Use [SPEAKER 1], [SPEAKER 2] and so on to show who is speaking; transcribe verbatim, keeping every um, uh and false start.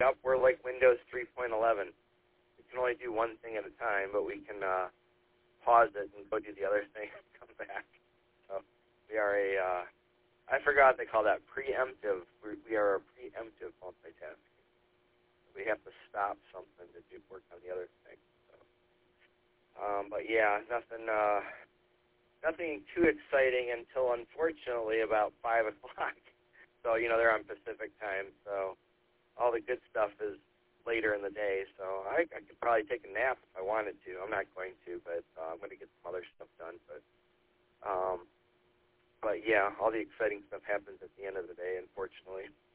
[SPEAKER 1] Yep, we're like Windows three point eleven. We can only do one thing at a time, but we can uh, pause it and go do the other thing and come back. So we are a, uh, I forgot they call that preemptive. We, we are a preemptive multitasker. We have to stop something to do work on the other thing. So, um, but yeah, nothing, uh, nothing too exciting until unfortunately about five o'clock. So you know they're on Pacific time, so all the good stuff is later in the day. So I, I could probably take a nap if I wanted to. I'm not going to, but uh, I'm going to get some other stuff done. But, um, but yeah, all the exciting stuff happens at the end of the day, unfortunately.